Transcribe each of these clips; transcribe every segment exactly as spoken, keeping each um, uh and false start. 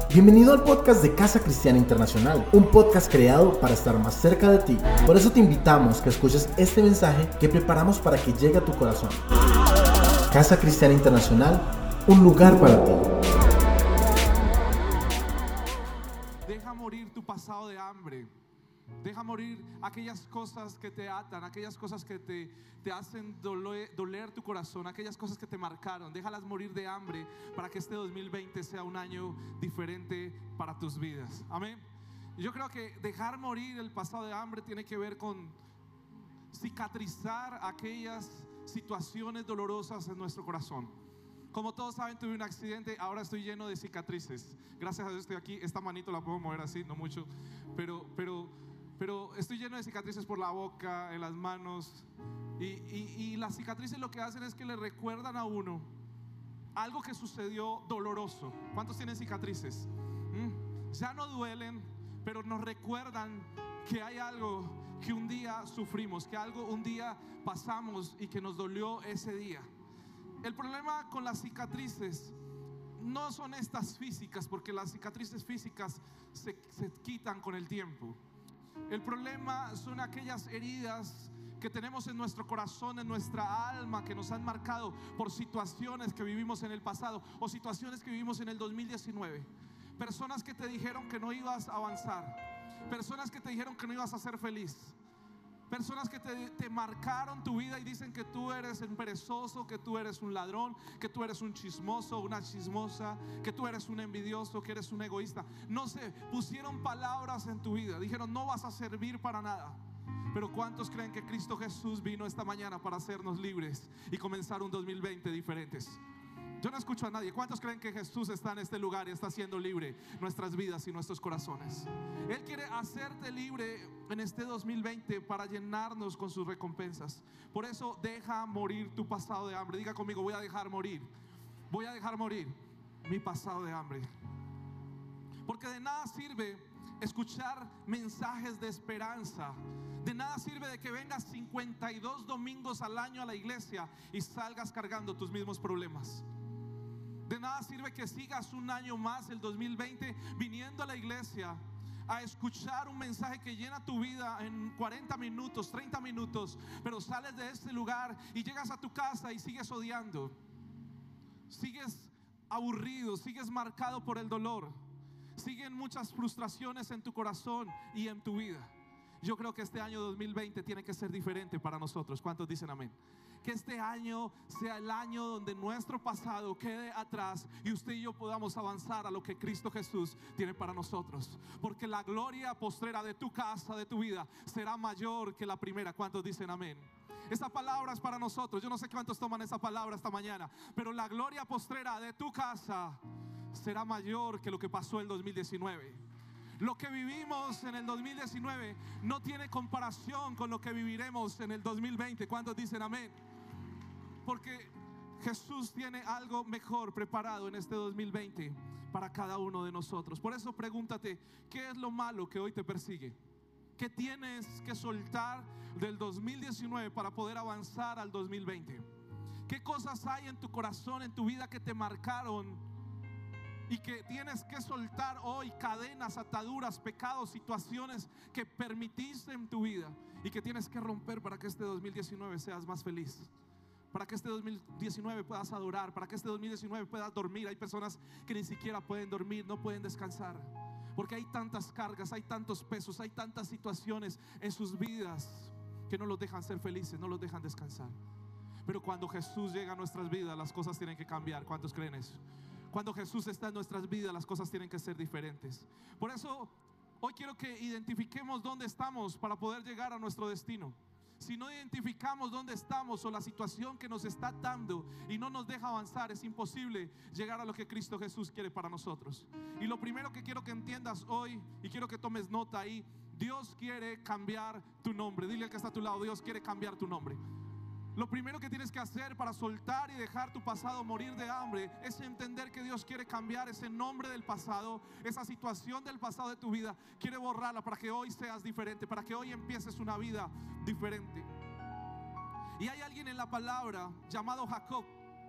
Bienvenido al podcast de Casa Cristiana Internacional, un podcast creado para estar más cerca de ti. Por eso te invitamos que escuches este mensaje que preparamos para que llegue a tu corazón. Casa Cristiana Internacional, un lugar para ti. Deja morir tu pasado de hambre. Deja morir aquellas cosas que te atan, aquellas cosas que te, te hacen doler, doler tu corazón, aquellas cosas que te marcaron. Déjalas morir de hambre para que este dos mil veinte sea un año diferente para tus vidas. Amén. Yo creo que dejar morir el pasado de hambre tiene que ver con cicatrizar aquellas situaciones dolorosas en nuestro corazón. Como todos saben, tuve un accidente, ahora estoy lleno de cicatrices. Gracias a Dios estoy aquí. Esta manito la puedo mover así, no mucho, pero... pero Pero estoy lleno de cicatrices por la boca, en las manos. Y, y, y las cicatrices lo que hacen es que le recuerdan a uno algo que sucedió doloroso. ¿Cuántos tienen cicatrices? ¿Mm? Ya no duelen, pero nos recuerdan que hay algo que un día sufrimos, que algo un día pasamos y que nos dolió ese día. El problema con las cicatrices no son estas físicas, porque las cicatrices físicas se, se quitan con el tiempo. El problema son aquellas heridas que tenemos en nuestro corazón, en nuestra alma, que nos han marcado por situaciones que vivimos en el pasado o situaciones que vivimos en el dos mil diecinueve. Personas que te dijeron que no ibas a avanzar, personas que te dijeron que no ibas a ser feliz, personas que te, te marcaron tu vida y dicen que tú eres un perezoso, que tú eres un ladrón, que tú eres un chismoso, una chismosa, que tú eres un envidioso, que eres un egoísta. No sé, pusieron palabras en tu vida, dijeron no vas a servir para nada. Pero ¿cuántos creen que Cristo Jesús vino esta mañana para hacernos libres y comenzar un dos mil veinte diferentes? Yo no escucho a nadie. ¿Cuántos creen que Jesús está en este lugar y está haciendo libre nuestras vidas y nuestros corazones? Él quiere hacerte libre en este dos mil veinte para llenarnos con sus recompensas. Por eso deja morir tu pasado de hambre. Diga conmigo, voy a dejar morir. Voy a dejar morir mi pasado de hambre. Porque de nada sirve escuchar mensajes de esperanza. De nada sirve de que vengas cincuenta y dos domingos al año a la iglesia y salgas cargando tus mismos problemas. De nada sirve que sigas un año más, el dos mil veinte, viniendo a la iglesia a escuchar un mensaje que llena tu vida en cuarenta minutos, treinta minutos, pero sales de este lugar y llegas a tu casa y sigues odiando, sigues aburrido, sigues marcado por el dolor, siguen muchas frustraciones en tu corazón y en tu vida. Yo creo que este año dos mil veinte tiene que ser diferente para nosotros. ¿Cuántos dicen amén? Que este año sea el año donde nuestro pasado quede atrás y usted y yo podamos avanzar a lo que Cristo Jesús tiene para nosotros. Porque la gloria postrera de tu casa, de tu vida, será mayor que la primera. ¿Cuántos dicen amén? Esa palabra es para nosotros. Yo no sé cuántos toman esa palabra esta mañana, pero la gloria postrera de tu casa será mayor que lo que pasó el dos mil diecinueve. Lo que vivimos en el dos mil diecinueve no tiene comparación con lo que viviremos en el dos mil veinte. ¿Cuántos dicen amén? Porque Jesús tiene algo mejor preparado en este dos mil veinte para cada uno de nosotros. Por eso pregúntate, ¿qué es lo malo que hoy te persigue? ¿Qué tienes que soltar del dos mil diecinueve para poder avanzar al dos mil veinte? ¿Qué cosas hay en tu corazón, en tu vida que te marcaron y que tienes que soltar hoy? Cadenas, ataduras, pecados, situaciones que permitiste en tu vida y que tienes que romper para que este dos mil diecinueve seas más feliz, para que este dos mil diecinueve puedas adorar, para que este dos mil diecinueve puedas dormir. Hay personas que ni siquiera pueden dormir, no pueden descansar, porque hay tantas cargas, hay tantos pesos, hay tantas situaciones en sus vidas que no los dejan ser felices, no los dejan descansar. Pero cuando Jesús llega a nuestras vidas, las cosas tienen que cambiar. ¿Cuántos creen eso? Cuando Jesús está en nuestras vidas, las cosas tienen que ser diferentes. Por eso hoy quiero que identifiquemos dónde estamos para poder llegar a nuestro destino. Si no identificamos dónde estamos o la situación que nos está dando y no nos deja avanzar, es imposible llegar a lo que Cristo Jesús quiere para nosotros. Y lo primero que quiero que entiendas hoy, y quiero que tomes nota ahí, Dios quiere cambiar tu nombre. Dile al que está a tu lado, Dios quiere cambiar tu nombre. Lo primero que tienes que hacer para soltar y dejar tu pasado morir de hambre es entender que Dios quiere cambiar ese nombre del pasado, esa situación del pasado de tu vida. Quiere borrarla para que hoy seas diferente, para que hoy empieces una vida diferente. Y hay alguien en la palabra llamado Jacob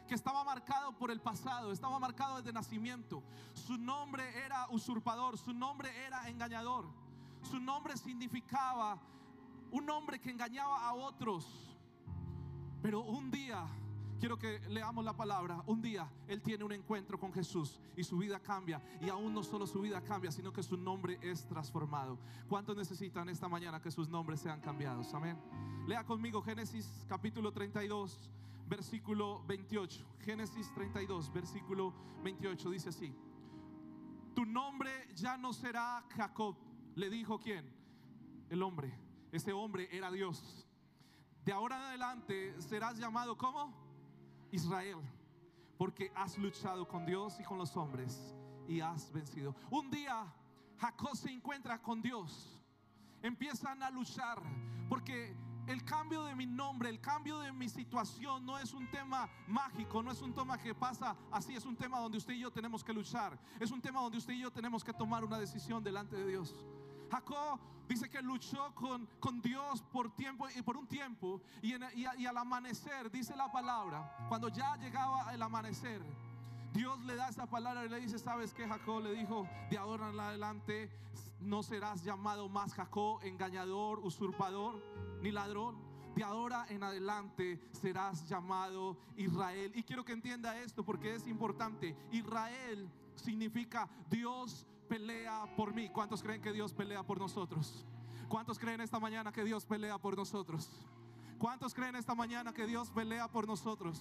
que estaba marcado por el pasado, estaba marcado desde nacimiento. Su nombre era usurpador, su nombre era engañador, su nombre significaba un hombre que engañaba a otros. Pero un día, quiero que leamos la palabra, un día él tiene un encuentro con Jesús y su vida cambia. Y aún no solo su vida cambia, sino que su nombre es transformado. ¿Cuántos necesitan esta mañana que sus nombres sean cambiados? Amén. Lea conmigo Génesis capítulo treinta y dos, versículo veintiocho. Génesis treinta y dos, versículo veintiocho, dice así: tu nombre ya no será Jacob. Le dijo ¿quién? El hombre. Ese hombre era Dios. De ahora en adelante serás llamado ¿cómo? Israel, porque has luchado con Dios y con los hombres y has vencido. Un día Jacob se encuentra con Dios. Empiezan a luchar, porque el cambio de mi nombre, el cambio de mi situación no es un tema mágico, no es un tema que pasa así, es un tema donde usted y yo tenemos que luchar. Es un tema donde usted y yo tenemos que tomar una decisión delante de Dios. Jacob dice que luchó con, con Dios por tiempo y por un tiempo y, en, y, y al amanecer, dice la palabra, cuando ya llegaba el amanecer, Dios le da esa palabra y le dice: ¿sabes qué, Jacob? Le dijo: de ahora en adelante no serás llamado más Jacob, engañador, usurpador ni ladrón. De ahora en adelante serás llamado Israel. Y quiero que entienda esto porque es importante. Israel significa Dios pelea por mí. ¿Cuántos creen que Dios pelea por nosotros? ¿Cuántos creen esta mañana que Dios pelea por nosotros? ¿Cuántos creen esta mañana que Dios pelea por nosotros?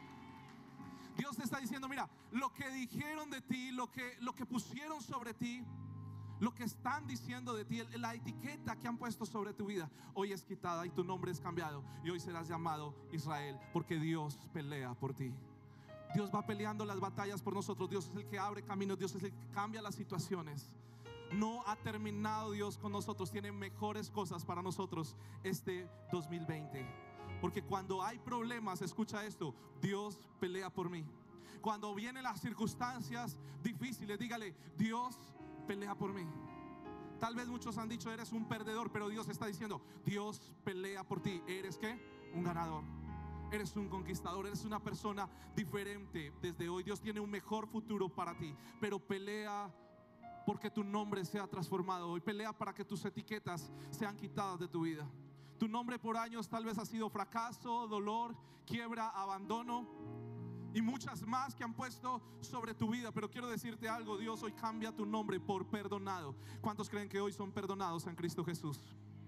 Dios te está diciendo: mira, lo que dijeron de ti, lo que, lo que pusieron sobre ti, lo que están diciendo de ti, la etiqueta que han puesto sobre tu vida, hoy es quitada y tu nombre es cambiado. Y hoy serás llamado Israel, porque Dios pelea por ti. Dios va peleando las batallas por nosotros. Dios es el que abre caminos, Dios es el que cambia las situaciones. No ha terminado Dios con nosotros. Tiene mejores cosas para nosotros este dos mil veinte. Porque cuando hay problemas, escucha esto, Dios pelea por mí. Cuando vienen las circunstancias difíciles, dígale: Dios pelea por mí. Tal vez muchos han dicho: eres un perdedor, pero Dios está diciendo: Dios pelea por ti. ¿Eres qué? Un ganador. Eres un conquistador, eres una persona diferente. Desde hoy Dios tiene un mejor futuro para ti. Pero pelea porque tu nombre sea transformado. Hoy pelea para que tus etiquetas sean quitadas de tu vida. Tu nombre por años tal vez ha sido fracaso, dolor, quiebra, abandono y muchas más que han puesto sobre tu vida. Pero quiero decirte algo: Dios hoy cambia tu nombre por perdonado. ¿Cuántos creen que hoy son perdonados en Cristo Jesús?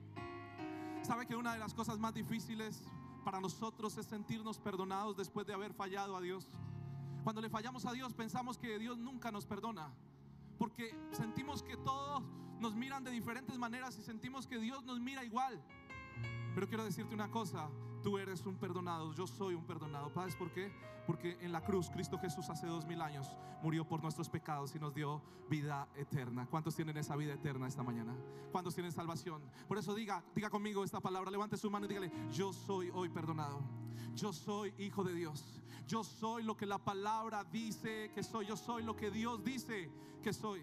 ¿Sabe que una de las cosas más difíciles para nosotros es sentirnos perdonados después de haber fallado a Dios? Cuando le fallamos a Dios pensamos que Dios nunca nos perdona, porque sentimos que todos nos miran de diferentes maneras y sentimos que Dios nos mira igual. Pero quiero decirte una cosa: tú eres un perdonado, yo soy un perdonado. ¿Sabes por qué? Porque en la cruz Cristo Jesús hace dos mil años murió por nuestros pecados y nos dio vida eterna. ¿Cuántos tienen esa vida eterna esta mañana? ¿Cuántos tienen salvación? Por eso diga, diga conmigo esta palabra, levante su mano y dígale: yo soy hoy perdonado. Yo soy hijo de Dios. Yo soy lo que la palabra dice que soy. Yo soy lo que Dios dice que soy.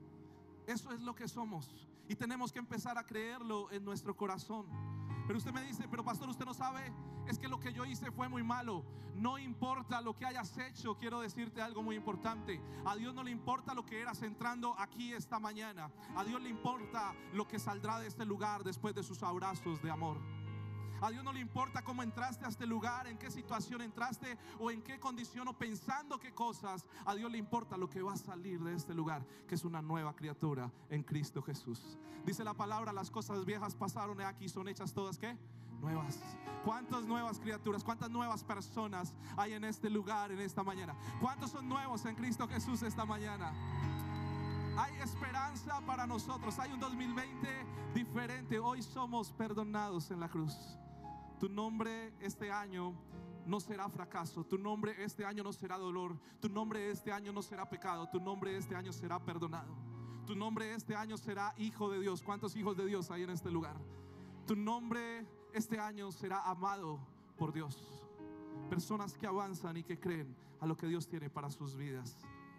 Eso es lo que somos y tenemos que empezar a creerlo en nuestro corazón. Pero usted me dice: pero pastor, usted no sabe, es que lo que yo hice fue muy malo. No importa lo que hayas hecho. Quiero decirte algo muy importante: a Dios no le importa lo que eras entrando aquí esta mañana. A Dios le importa lo que saldrá de este lugar después de sus abrazos de amor. A Dios no le importa cómo entraste a este lugar, en qué situación entraste o en qué condición o pensando qué cosas. A Dios le importa lo que va a salir de este lugar, que es una nueva criatura en Cristo Jesús. Dice la palabra: las cosas viejas pasaron, y aquí son hechas todas ¿qué? Nuevas. ¿Cuántas nuevas criaturas, cuántas nuevas personas hay en este lugar en esta mañana? ¿Cuántos son nuevos en Cristo Jesús esta mañana? Hay esperanza para nosotros. Hay un dos mil veinte diferente. Hoy somos perdonados en la cruz. Tu nombre este año no será fracaso. Tu nombre este año no será dolor. Tu nombre este año no será pecado. Tu nombre este año será perdonado. Tu nombre este año será hijo de Dios. ¿Cuántos hijos de Dios hay en este lugar? Tu nombre este año será amado por Dios. Personas que avanzan y que creen a lo que Dios tiene para sus vidas.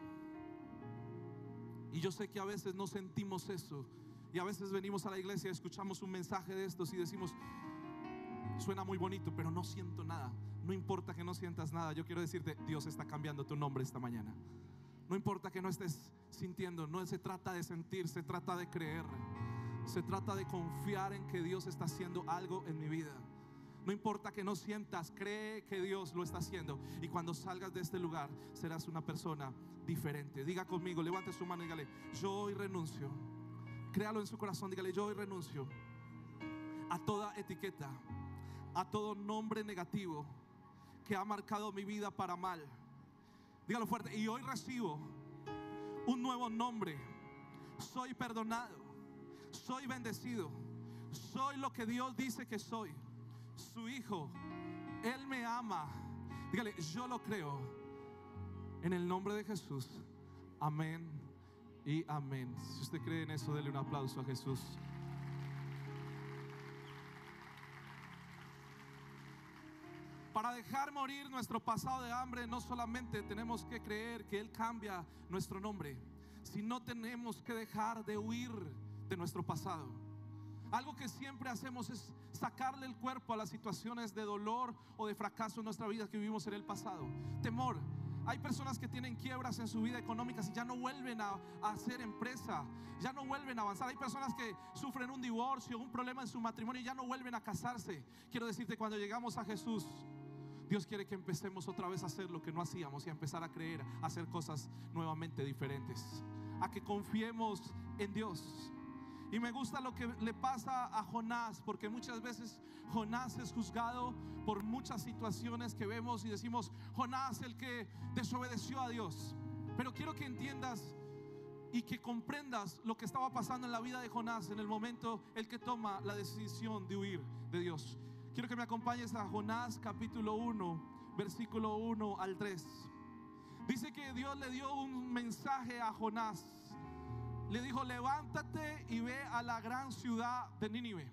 Y yo sé que a veces no sentimos eso. Y a veces venimos a la iglesia y escuchamos un mensaje de estos y decimos: suena muy bonito, pero no siento nada. no importa que no sientas nada, yo quiero decirte, Dios está cambiando tu nombre esta mañana. No importa que no estés sintiendo, no se trata de sentir, se trata de creer. Se trata de confiar en que Dios está haciendo algo en mi vida. No importa que no sientas, cree que Dios lo está haciendo. Y cuando salgas de este lugar, serás una persona diferente. Diga conmigo, levante su mano y dígale, yo hoy renuncio. Créalo en su corazón, dígale, yo hoy renuncio a toda etiqueta, a todo nombre negativo que ha marcado mi vida para mal. Dígalo fuerte, y hoy recibo un nuevo nombre. Soy perdonado, soy bendecido, soy lo que Dios dice que soy, su hijo. Él me ama. Dígale, yo lo creo en el nombre de Jesús. Amén y amén. Si usted cree en eso, dele un aplauso a Jesús. Para dejar morir nuestro pasado de hambre, no solamente tenemos que creer que Él cambia nuestro nombre, sino tenemos que dejar de huir de nuestro pasado. Algo que siempre hacemos es sacarle el cuerpo a las situaciones de dolor o de fracaso en nuestra vida que vivimos en el pasado. Temor. Hay personas que tienen quiebras en su vida económica y ya no vuelven a, a hacer empresa, ya no vuelven a avanzar. Hay personas que sufren un divorcio, un problema en su matrimonio y ya no vuelven a casarse. Quiero decirte, cuando llegamos a Jesús, Dios quiere que empecemos otra vez a hacer lo que no hacíamos y a empezar a creer, a hacer cosas nuevamente diferentes, a que confiemos en Dios. Y me gusta lo que le pasa a Jonás, porque muchas veces Jonás es juzgado por muchas situaciones que vemos y decimos, Jonás, el que desobedeció a Dios. Pero quiero que entiendas y que comprendas lo que estaba pasando en la vida de Jonás en el momento el que toma la decisión de huir de Dios. Quiero que me acompañes a Jonás capítulo uno, versículo uno al tres. Dice que Dios le dio un mensaje a Jonás. Le dijo, levántate y ve a la gran ciudad de Nínive.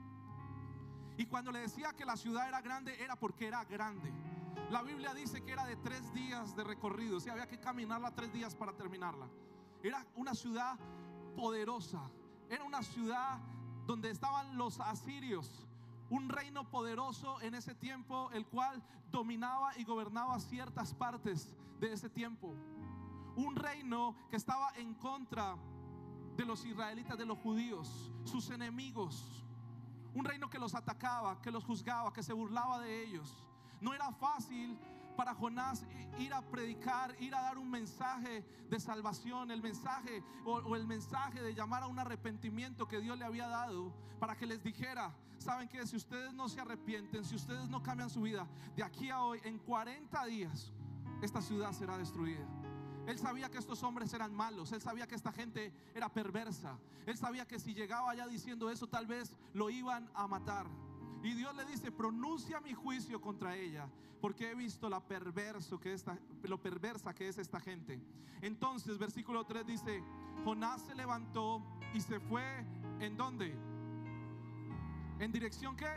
Y cuando le decía que la ciudad era grande, era porque era grande. La Biblia dice que era de tres días de recorrido, o sea, había que caminarla tres días para terminarla. Era una ciudad poderosa, era una ciudad donde estaban los asirios, un reino poderoso en ese tiempo, el cual dominaba y gobernaba ciertas partes de ese tiempo. Un reino que estaba en contra de los israelitas, de los judíos, sus enemigos. Un reino que los atacaba, que los juzgaba, que se burlaba de ellos. No era fácil para Jonás ir a predicar, ir a dar un mensaje de salvación, el mensaje o, o el mensaje de llamar a un arrepentimiento que Dios le había dado, para que les dijera, saben que si ustedes no se arrepienten, si ustedes no cambian su vida, de aquí a hoy, en cuarenta días, esta ciudad será destruida. Él sabía que estos hombres eran malos. Él sabía que esta gente era perversa. Él sabía que si llegaba allá diciendo eso, tal vez lo iban a matar. Y Dios le dice, pronuncia mi juicio contra ella, porque he visto la perverso que esta, lo perversa que es esta gente. Entonces, versículo tres dice, Jonás se levantó y se fue. ¿En dónde? ¿En dirección qué?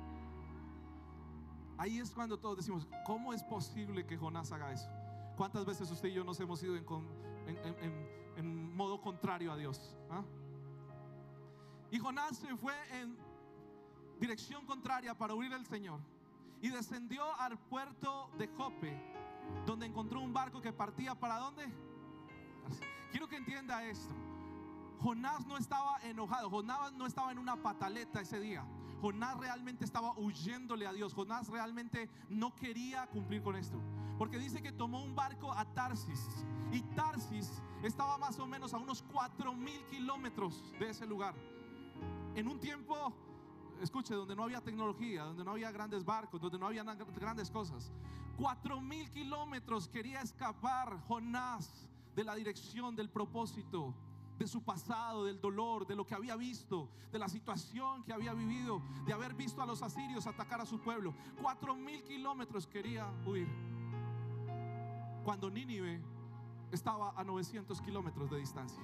Ahí es cuando todos decimos, ¿cómo es posible que Jonás haga eso? ¿Cuántas veces usted y yo nos hemos ido en, en, en, en modo contrario a Dios? ¿Ah? Y Jonás se fue en dirección contraria para huir del Señor y descendió al puerto de Jope, donde encontró un barco que partía ¿para dónde? Quiero que entienda esto. Jonás no estaba enojado, Jonás no estaba en una pataleta ese día. Jonás realmente estaba huyéndole a Dios. Jonás realmente no quería cumplir con esto, porque dice que tomó un barco a Tarsis, y Tarsis estaba más o menos a unos cuatro mil kilómetros de ese lugar. En un tiempo, escuche, donde no había tecnología, donde no había grandes barcos, donde no había grandes cosas. Cuatro mil kilómetros quería escapar Jonás de la dirección, del propósito, de su pasado, del dolor, de lo que había visto, de la situación que había vivido, de haber visto a los asirios atacar a su pueblo. Cuatro mil kilómetros quería huir, cuando Nínive estaba a novecientos kilómetros de distancia.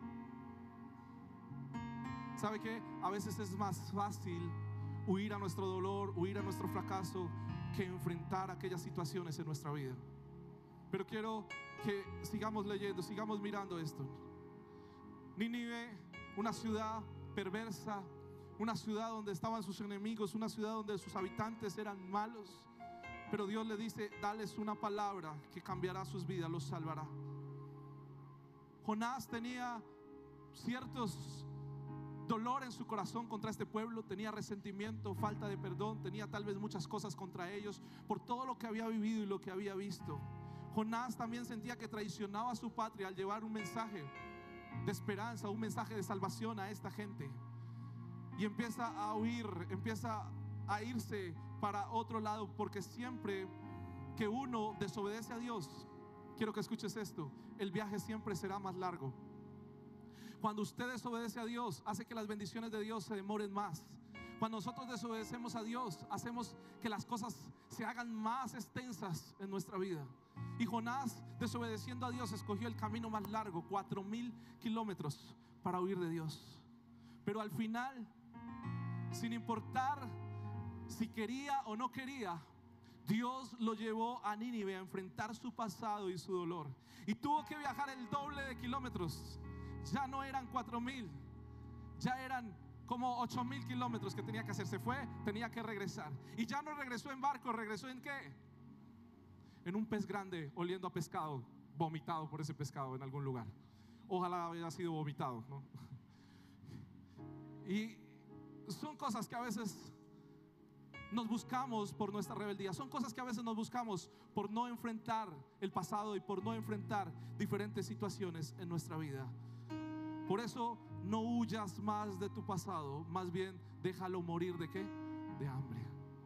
¿Sabe qué? A veces es más fácil huir a nuestro dolor, huir a nuestro fracaso, que enfrentar aquellas situaciones en nuestra vida. Pero quiero que sigamos leyendo, sigamos mirando esto. Nínive, una ciudad perversa, una ciudad donde estaban sus enemigos, una ciudad donde sus habitantes eran malos, pero Dios le dice: dales una palabra que cambiará sus vidas, los salvará. Jonás tenía ciertos dolor en su corazón contra este pueblo, tenía resentimiento, falta de perdón, tenía tal vez muchas cosas contra ellos por todo lo que había vivido y lo que había visto. Jonás también sentía que traicionaba a su patria al llevar un mensaje de esperanza, un mensaje de salvación a esta gente, y empieza a huir, empieza a irse para otro lado, porque siempre que uno desobedece a Dios, quiero que escuches esto, el viaje siempre será más largo. Cuando usted desobedece a Dios, hace que las bendiciones de Dios se demoren más. Cuando nosotros desobedecemos a Dios, hacemos que las cosas se hagan más extensas en nuestra vida. Y Jonás, desobedeciendo a Dios, escogió el camino más largo, cuatro mil kilómetros, para huir de Dios. Pero al final, sin importar si quería o no quería, Dios lo llevó a Nínive a enfrentar su pasado y su dolor. Y tuvo que viajar el doble de kilómetros. Ya no eran cuatro mil, ya eran como ocho mil kilómetros que tenía que hacer. Se fue, tenía que regresar. Y ya no regresó en barco, regresó en ¿qué? En un pez grande, oliendo a pescado, vomitado por ese pescado en algún lugar. Ojalá haya sido vomitado, ¿no? Y son cosas que a veces nos buscamos por nuestra rebeldía. Son cosas que a veces nos buscamos por no enfrentar el pasado y por no enfrentar diferentes situaciones en nuestra vida. Por eso no huyas más de tu pasado, más bien déjalo morir. ¿De qué? De hambre.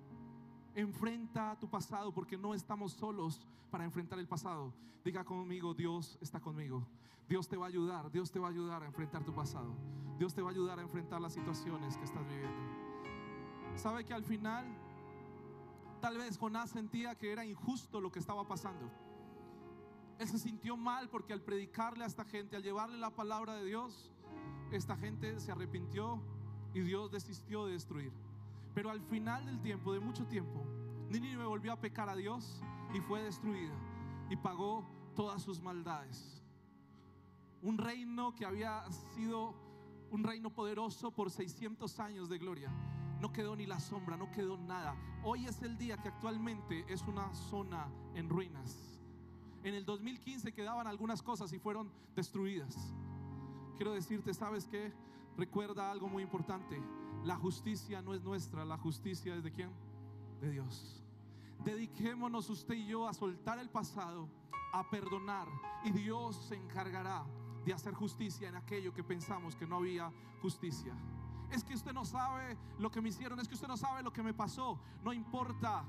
Enfrenta tu pasado, porque no estamos solos para enfrentar el pasado. Diga conmigo: Dios está conmigo. Dios te va a ayudar, Dios te va a ayudar a enfrentar tu pasado. Dios te va a ayudar a enfrentar las situaciones que estás viviendo. ¿Sabe que al final tal vez Jonás sentía que era injusto lo que estaba pasando? Él se sintió mal porque al predicarle a esta gente, al llevarle la palabra de Dios, esta gente se arrepintió y Dios desistió de destruir. Pero al final del tiempo, de mucho tiempo, Nínive volvió a pecar a Dios y fue destruida y pagó todas sus maldades. Un reino que había sido un reino poderoso por seiscientos años de gloria, no quedó ni la sombra, no quedó nada. Hoy es el día que actualmente es una zona en ruinas. En el dos mil quince quedaban algunas cosas y fueron destruidas. Quiero decirte, ¿sabes qué? Recuerda algo muy importante: la justicia no es nuestra, la justicia es ¿de quién? De Dios. Dediquémonos usted y yo a soltar el pasado, a perdonar, y Dios se encargará de hacer justicia en aquello que pensamos que no había justicia. Es que usted no sabe lo que me hicieron, es que usted no sabe lo que me pasó. No importa.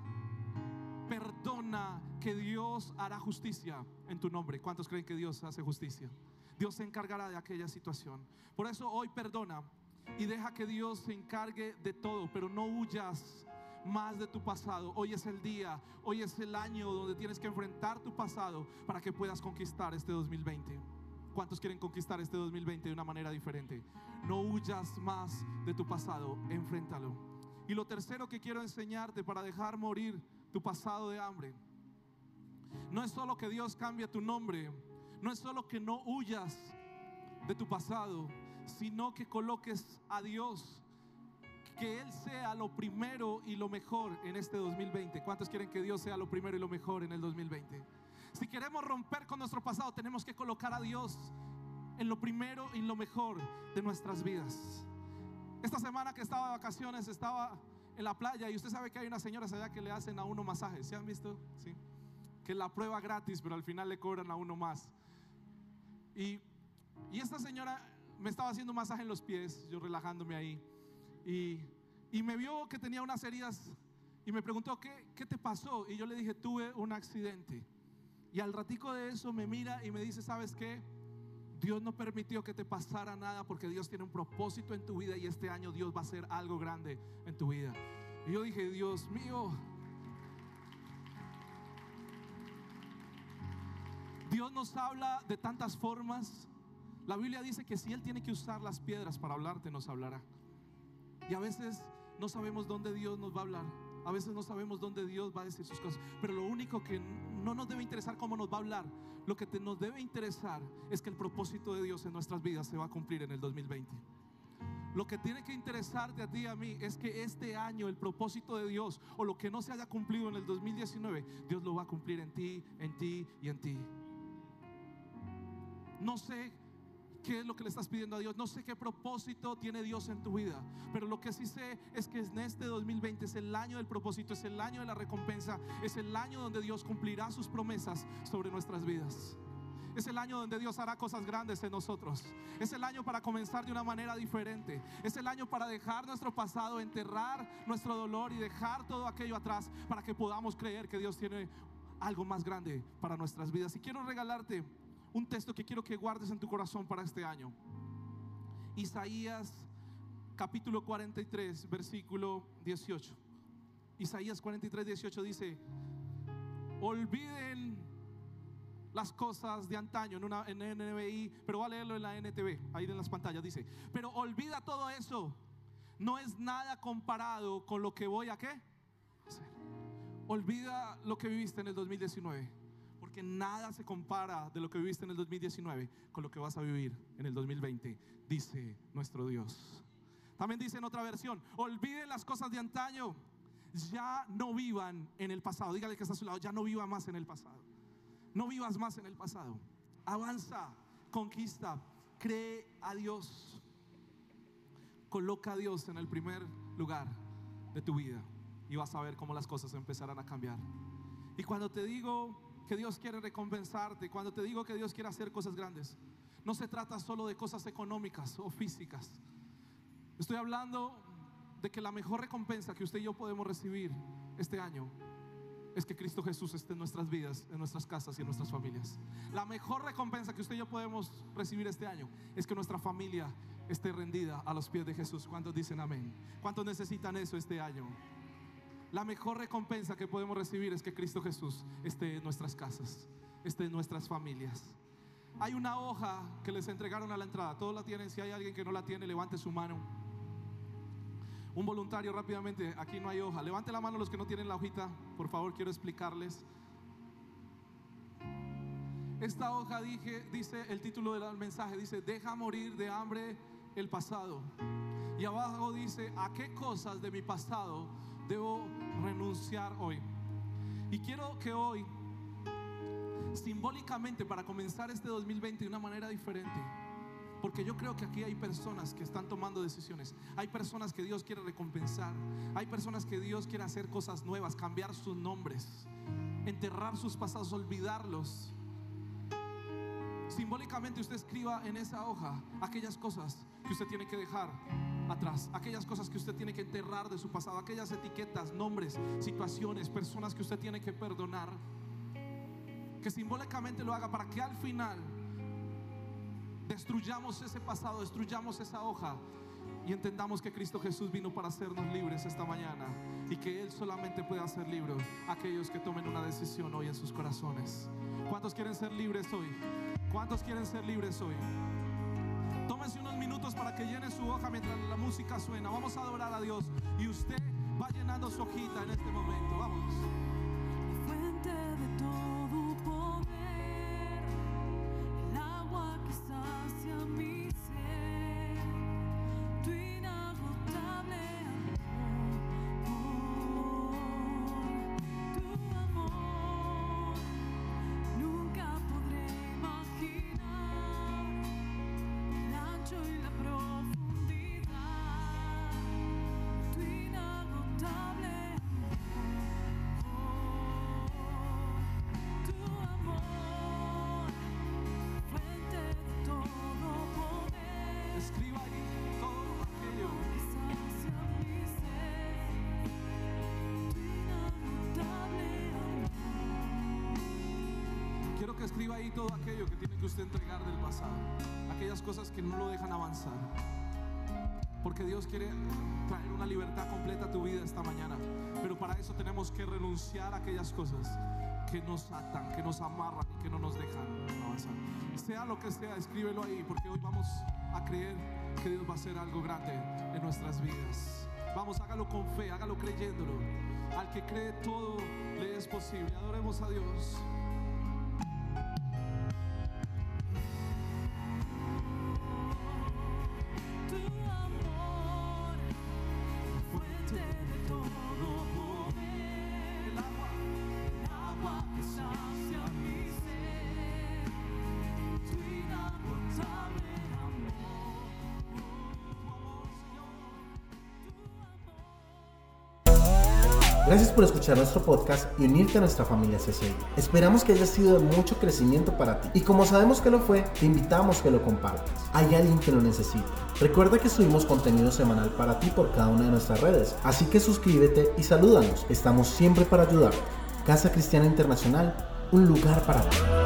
Perdona, que Dios hará justicia en tu nombre. ¿Cuántos creen que Dios hace justicia? Dios se encargará de aquella situación. Por eso hoy perdona y deja que Dios se encargue de todo, pero no huyas más de tu pasado. Hoy es el día, hoy es el año donde tienes que enfrentar tu pasado para que puedas conquistar este dos mil veinte. ¿Cuántos quieren conquistar este dos mil veinte de una manera diferente? No huyas más de tu pasado, enfréntalo. Y lo tercero que quiero enseñarte para dejar morir tu pasado de hambre, no es solo que Dios cambie tu nombre, no es solo que no huyas de tu pasado, sino que coloques a Dios, que Él sea lo primero y lo mejor en este dos mil veinte. ¿Cuántos quieren que Dios sea lo primero y lo mejor en el dos mil veinte? Si queremos romper con nuestro pasado, tenemos que colocar a Dios en lo primero y lo mejor de nuestras vidas. Esta semana que estaba de vacaciones, estaba en la playa, y usted sabe que hay unas señoras allá que le hacen a uno masajes. ¿Se han visto? Sí. Que la prueba gratis, pero al final le cobran a uno más. Y, y esta señora me estaba haciendo un masaje en los pies, yo relajándome ahí, y, y me vio que tenía unas heridas y me preguntó: ¿qué, qué te pasó? Y yo le dije: tuve un accidente. Y al ratico de eso me mira y me dice: ¿sabes qué? Dios no permitió que te pasara nada, porque Dios tiene un propósito en tu vida y este año Dios va a hacer algo grande en tu vida. Y yo dije: Dios mío, Dios nos habla de tantas formas. La Biblia dice que si Él tiene que usar las piedras para hablarte, nos hablará. Y a veces no sabemos dónde Dios nos va a hablar. A veces no sabemos dónde Dios va a decir sus cosas. Pero lo único que no nos debe interesar cómo nos va a hablar. Lo que te, nos debe interesar es que el propósito de Dios en nuestras vidas se va a cumplir en el dos mil veinte. Lo que tiene que interesarte a ti y a mí es que este año el propósito de Dios, o lo que no se haya cumplido en el dos mil diecinueve, Dios lo va a cumplir en ti, en ti y en ti. No sé qué es lo que le estás pidiendo a Dios, no sé qué propósito tiene Dios en tu vida, pero lo que sí sé es que en este dos mil veinte es el año del propósito, es el año de la recompensa, es el año donde Dios cumplirá sus promesas sobre nuestras vidas. Es el año donde Dios hará cosas grandes en nosotros. Es el año para comenzar de una manera diferente. Es el año para dejar nuestro pasado, enterrar nuestro dolor y dejar todo aquello atrás, para que podamos creer que Dios tiene algo más grande para nuestras vidas. Y quiero regalarte un texto que quiero que guardes en tu corazón para este año. Isaías capítulo cuarenta y tres, versículo dieciocho. Isaías cuarenta y tres, dieciocho dice: olviden las cosas de antaño, en una en N B I, pero voy a leerlo en la N T V, ahí en las pantallas. Dice: pero olvida todo eso, no es nada comparado con lo que voy a ¿qué? hacer. Olvida lo que viviste en el dos mil diecinueve, porque nada se compara de lo que viviste en el dos mil diecinueve con lo que vas a vivir en el dos mil veinte, dice nuestro Dios. También dice en otra versión: olviden las cosas de antaño, ya no vivan en el pasado. Dígale que está a su lado: ya no viva más en el pasado. No vivas más en el pasado. Avanza, conquista, cree a Dios. Coloca a Dios en el primer lugar de tu vida y vas a ver cómo las cosas empezarán a cambiar. Y cuando te digo que Dios quiere recompensarte, cuando te digo que Dios quiere hacer cosas grandes, no se trata solo de cosas económicas o físicas. Estoy hablando de que la mejor recompensa que usted y yo podemos recibir este año es que Cristo Jesús esté en nuestras vidas, en nuestras casas y en nuestras familias. La mejor recompensa que usted y yo podemos recibir este año es que nuestra familia esté rendida a los pies de Jesús. ¿Cuántos dicen amén? ¿Cuántos necesitan eso este año? La mejor recompensa que podemos recibir es que Cristo Jesús esté en nuestras casas, esté en nuestras familias. Hay una hoja que les entregaron a la entrada. Todos la tienen. Si hay alguien que no la tiene, levante su mano. Un voluntario rápidamente. Aquí no hay hoja. Levante la mano los que no tienen la hojita. Por favor, quiero explicarles. Esta hoja dije, dice el título del mensaje, dice: deja morir de hambre el pasado. Y abajo dice: ¿a qué cosas de mi pasado debo renunciar hoy? Y quiero que hoy, simbólicamente, para comenzar este dos mil veinte de una manera diferente, porque yo creo que aquí hay personas que están tomando decisiones. Hay personas que Dios quiere recompensar. Hay personas que Dios quiere hacer cosas nuevas, cambiar sus nombres, enterrar sus pasados, olvidarlos. Simbólicamente usted escriba en esa hoja aquellas cosas que usted tiene que dejar atrás, aquellas cosas que usted tiene que enterrar de su pasado, aquellas etiquetas, nombres, situaciones, personas que usted tiene que perdonar. Que simbólicamente lo haga para que al final destruyamos ese pasado, destruyamos esa hoja y entendamos que Cristo Jesús vino para hacernos libres esta mañana, y que Él solamente puede hacer libres a aquellos que tomen una decisión hoy en sus corazones. ¿Cuántos quieren ser libres hoy? ¿Cuántos quieren ser libres hoy? Tómense unos minutos para que llene su hoja mientras la música suena. Vamos a adorar a Dios y usted va llenando su hojita en este momento. Vamos. Fuente de todo poder, el agua que sacia mi ser, tu inagotable amor, tu amor, nunca podré imaginar el ancho y la profundidad, tu inagotable Escriba ahí todo aquello. Quiero que escriba ahí todo aquello que tiene que usted entregar del pasado, aquellas cosas que no lo dejan avanzar, porque Dios quiere traer una libertad completa a tu vida esta mañana. Pero para eso tenemos que renunciar a aquellas cosas que nos atan, que nos amarran y que no nos dejan avanzar. Sea lo que sea, escríbelo ahí, porque hoy vamos a creer que Dios va a hacer algo grande en nuestras vidas. Vamos, hágalo con fe, hágalo creyéndolo. Al que cree, todo le es posible. Adoremos a Dios. Tu amor. Gracias por escuchar nuestro podcast y unirte a nuestra familia C C I. Esperamos que haya sido de mucho crecimiento para ti. Y como sabemos que lo fue, te invitamos a que lo compartas. Hay alguien que lo necesita. Recuerda que subimos contenido semanal para ti por cada una de nuestras redes. Así que suscríbete y salúdanos. Estamos siempre para ayudarte. Casa Cristiana Internacional, un lugar para ti.